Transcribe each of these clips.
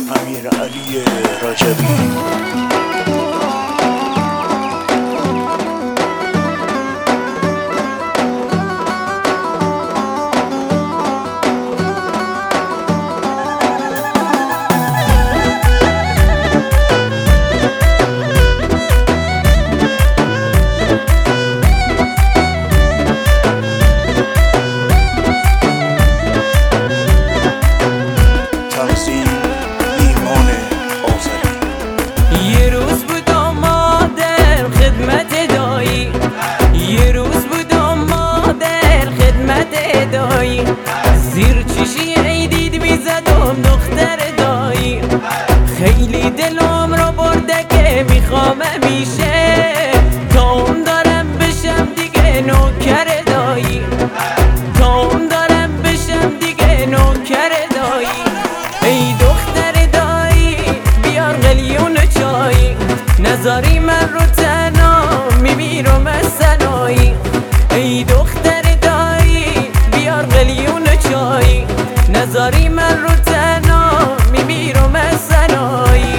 امیر علی رجبی. زیر چشی عیدید میزدم دختر دایی، خیلی دلم رو برده که میخوام میشه تام دارم بشم دیگه نوکر دایی، تام دارم بشم دیگه نوکر دایی. ای دختر دایی بیار قلیون چایی، نذاری من رو تنها میمیرم از سنایی. ای دختر دایی بیار قلیون چایی، نذاری من رو تنها میمیرم از سنایی.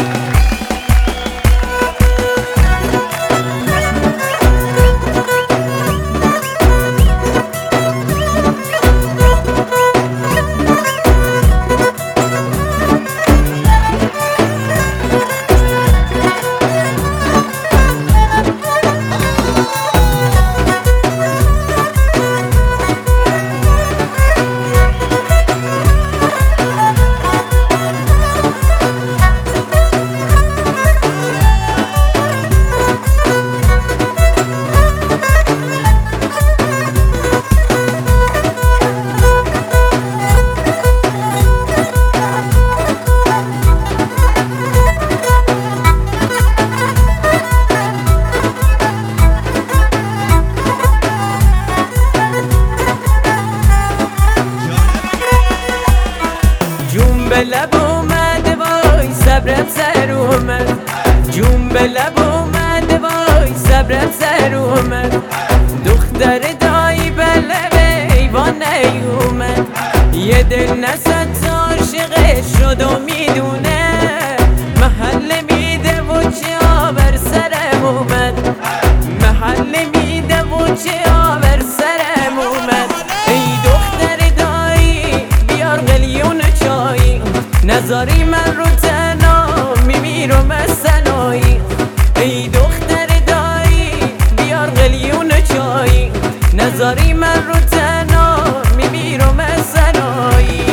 به لب اومده وای صبرم سر اومد، جون به لب اومده وای صبرم سر اومد. دختر دایی به لب ایوان نیومد، یه دل نصد عاشقش شد و میدونه محل میده و چه آور سرم اومد، محل میده و چه آور سرم اومد. ای دختر دایی بیار قلیون چایی، نذاری من رو تنها میمیرم از سنایی. ای دختر دایی بیار قلیون چایی، نذاری من رو تنها میمیرم از سنایی.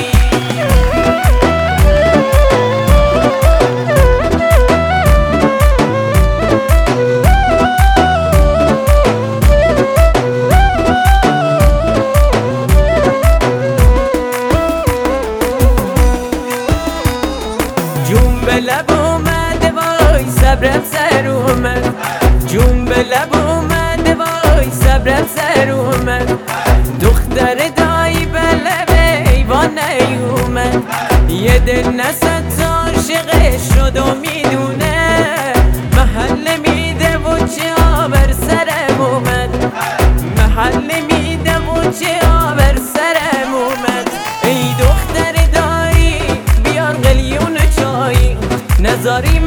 جون به لب اومده وای صبرم سر اومد، جون به لب اومده وای صبرم سر اومد. دختر دایی به لب ایوان نیومد، یه دل نصد عاشقش شد و میدونه محل میده و چه آور سرم اومد، محل میده و چه آور سرم اومد. ای دختر دایی بیار قلیون چایی، نذاری